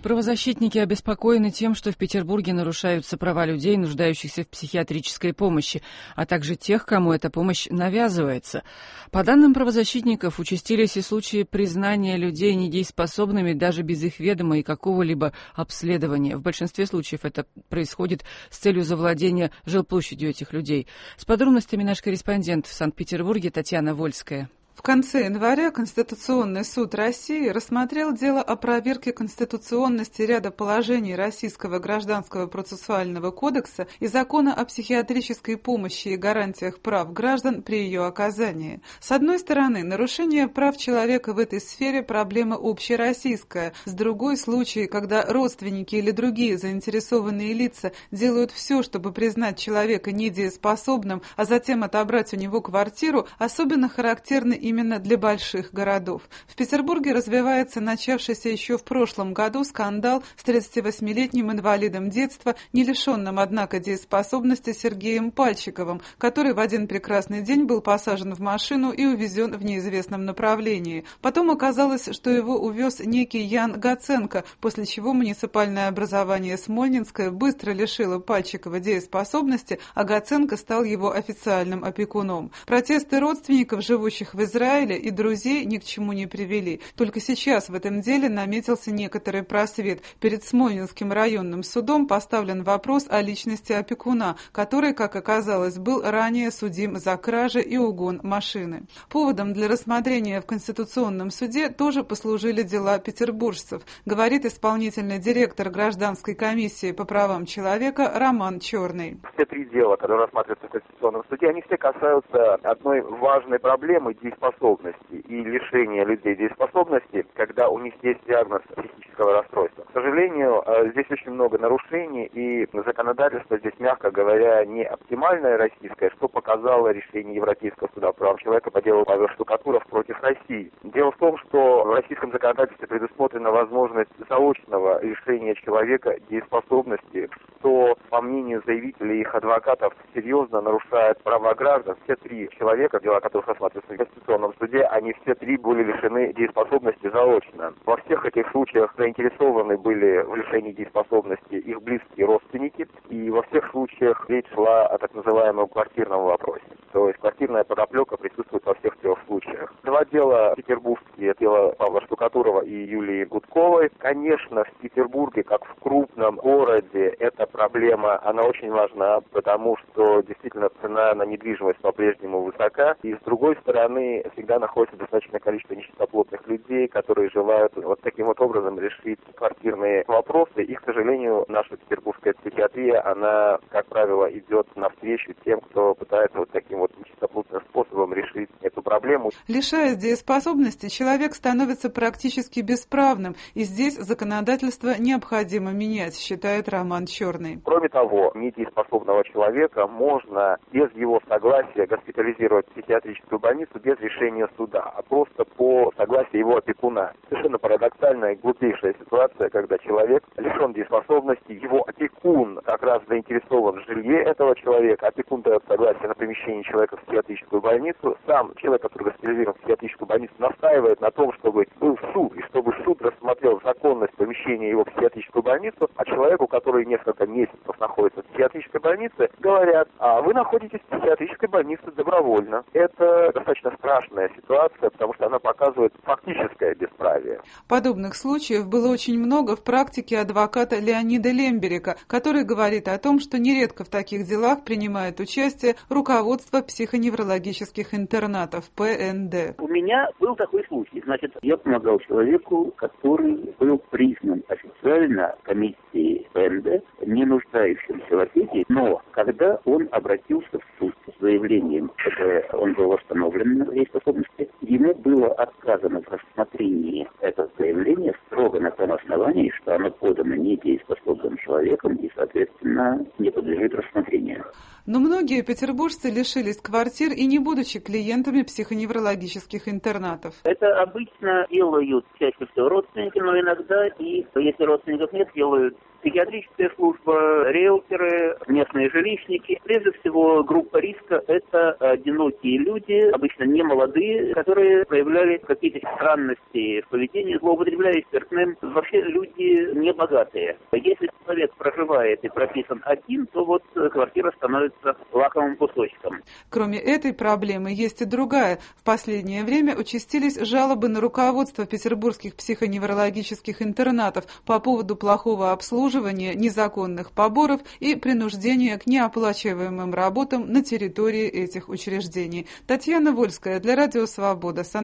Правозащитники обеспокоены тем, что в Петербурге нарушаются права людей, нуждающихся в психиатрической помощи, а также тех, кому эта помощь навязывается. По данным правозащитников, участились и случаи признания людей недееспособными даже без их ведома и какого-либо обследования. В большинстве случаев это происходит с целью завладения жилплощадью этих людей. С подробностями наш корреспондент в Санкт-Петербурге Татьяна Вольская. В конце января Конституционный суд России рассмотрел дело о проверке конституционности ряда положений Российского гражданского процессуального кодекса и Закона о психиатрической помощи и гарантиях прав граждан при ее оказании. С одной стороны, нарушение прав человека в этой сфере – проблема общероссийская. С другой – случаи, когда родственники или другие заинтересованные лица делают все, чтобы признать человека недееспособным, а затем отобрать у него квартиру, особенно характерны именно для больших городов. В Петербурге развивается начавшийся еще в прошлом году скандал с 38-летним инвалидом детства, не лишенным, однако, дееспособности Сергеем Пальчиковым, который в один прекрасный день был посажен в машину и увезен в неизвестном направлении. Потом оказалось, что его увез некий Ян Гаценко, после чего муниципальное образование Смольнинское быстро лишило Пальчикова дееспособности, а Гаценко стал его официальным опекуном. Протесты родственников, живущих в Израиле, и друзей ни к чему не привели. Только сейчас в этом деле наметился некоторый просвет. Перед Смольнинским районным судом поставлен вопрос о личности опекуна, который, как оказалось, был ранее судим за кражи и угон машины. Поводом для рассмотрения в Конституционном суде тоже послужили дела петербуржцев, говорит исполнительный директор Гражданской комиссии по правам человека Роман Черный. Все три дела, которые рассматриваются в Конституционном суде, они все касаются одной важной проблемы – дееспособности и лишения людей дееспособности, когда у них есть диагноз психического расстройства. К сожалению, здесь очень много нарушений, и законодательство здесь, мягко говоря, не оптимальное российское, что показало решение Европейского суда прав человека по делу Павел Штукатуров против России. Дело в том, что в российском законодательстве предусмотрена возможность заочного лишения человека дееспособности, что, по мнению заявителей и их адвокатов, серьезно нарушает права граждан. Все три человека, дела которых рассматриваются в Конституционном суде, они все три были лишены дееспособности заочно. Во всех этих случаях заинтересованы были в лишении дееспособности их близкие родственники, и во всех случаях речь шла о так называемом квартирном вопросе. То есть квартирная подоплека присутствует во всех трех случаях. Два дела петербургские, дело Павла Штукатурова и Юлии Гудковой. Конечно, в Петербурге, как в крупном городе, эта проблема, она очень важна, потому что действительно цена на недвижимость по-прежнему высока, и с другой стороны всегда находится достаточное количество нечистоплотных людей, которые желают вот таким вот образом решить квартирные вопросы, и, к сожалению, наша петербургская психиатрия, она, как правило, идет навстречу тем, кто пытается вот таким вот нечистоплотным способом решить эту проблему. Лишаясь дееспособности, человек становится практически бесправным, и здесь законодательство необходимо менять, считает Роман Черный. Кроме того, недееспособного человека можно без его согласия госпитализировать в психиатрическую больницу без решения суда, а просто по согласию его опекуна. Совершенно парадоксальная и глупейшая ситуация, когда человек лишен дееспособности, его опекун как раз заинтересован в жилье этого человека, опекун дает согласие на помещение человека в психиатрическую больницу, сам человек, который госпитализирован в психиатрическую больницу, настаивает на том, чтобы был суд, и чтобы суд рассмотрел законность помещения его в психиатрическую больницу, а человеку, который несколько месяцев находится в психиатрической больнице, говорят: а вы находитесь в психиатрической больнице добровольно. Это достаточно страшная ситуация, потому что она показывает фактическое бесправие. Подобных случаев было очень много в практике адвоката Леонида Лемберика, который говорит о том, что нередко в таких делах принимает участие руководство психоневрологических интернатов ПНД. У меня был такой случай. Значит, я помогал человеку, который был признан официально комиссией ПНД не нуждающимся в опеке, но когда он обратился в суд с заявлением, что он был восстановлен на дееспособности, ему было отказано в рассмотрении этого заявления строго на том основании, что оно подано недееспособным человеком и, соответственно, не подлежит рассмотрению. Но многие петербуржцы лишились квартир и не будучи клиентами психоневрологических интернатов. Это обычно делают чаще всего родственники, но иногда и, если родственников нет, делают Психиатрическая служба, риэлторы, местные жилищники. Прежде всего, группа риска – это одинокие люди, обычно не молодые, которые проявляли какие-то странности в поведении, злоупотребляя спиртным. Вообще люди не богатые. Если человек проживает и прописан один, то вот квартира становится лакомым кусочком. Кроме этой проблемы, есть и другая. В последнее время участились жалобы на руководство петербургских психоневрологических интернатов по поводу плохого обслуживания, незаконных поборов и принуждения к неоплачиваемым работам на территории этих учреждений. Татьяна Вольская для Радио Свобода.